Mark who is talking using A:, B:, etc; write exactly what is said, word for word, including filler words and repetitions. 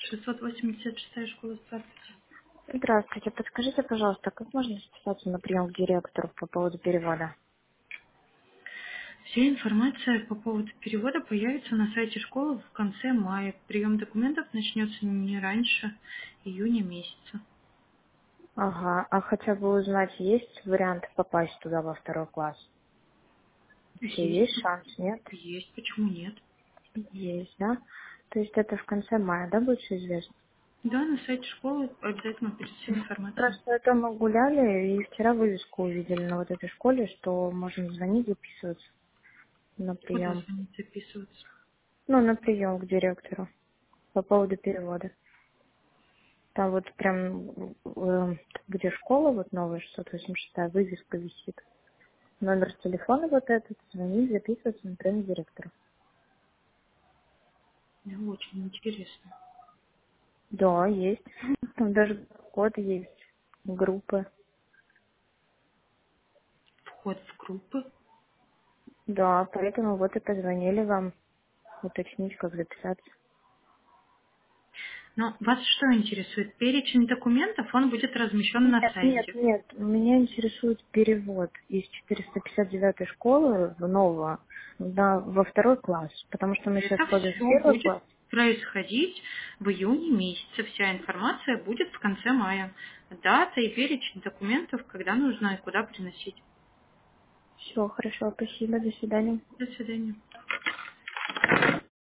A: шестьсот восемьдесят шестая школа, здравствуйте.
B: Здравствуйте. Подскажите, пожалуйста, как можно записаться на прием к директору по поводу перевода?
A: Вся информация по поводу перевода появится на сайте школы в конце мая. Прием документов начнется не раньше июня месяца.
B: Ага. А хотя бы узнать, есть вариант попасть туда во второй класс? Вообще
A: Есть,
B: есть шанс, нет?
A: есть, почему нет?
B: Есть, да? То есть это в конце мая, да, будет все известно?
A: Да, на сайте школы обязательно будет вся информация.
B: Просто это мы гуляли и вчера вывеску увидели на вот этой школе, что можно звонить, записываться на
A: Куда
B: прием.
A: звонить, записываться?
B: Ну, на прием к директору по поводу перевода. Там вот прям, э, где школа вот новая, шестьсот восемьдесят шесть, вывеска висит. Номер телефона вот этот, звонить, записываться на прием директора.
A: Мне очень интересно.
B: Да, есть. Там даже код есть, группы.
A: Вход в группы.
B: Да, поэтому вот и позвонили вам уточнить, как записаться.
A: Но вас что интересует? Перечень документов, он будет размещен на
B: Нет, нет,
A: сайте.
B: нет. Меня интересует перевод из четыреста пятьдесят девятой школы в новую на, во второй класс, потому что мы сейчас
A: Это
B: ходим в
A: все
B: первый
A: будет
B: класс.
A: происходить в июне месяце. Вся информация будет в конце мая. Дата и перечень документов, когда нужно и куда приносить.
B: Все, хорошо, спасибо, до свидания.
A: До свидания.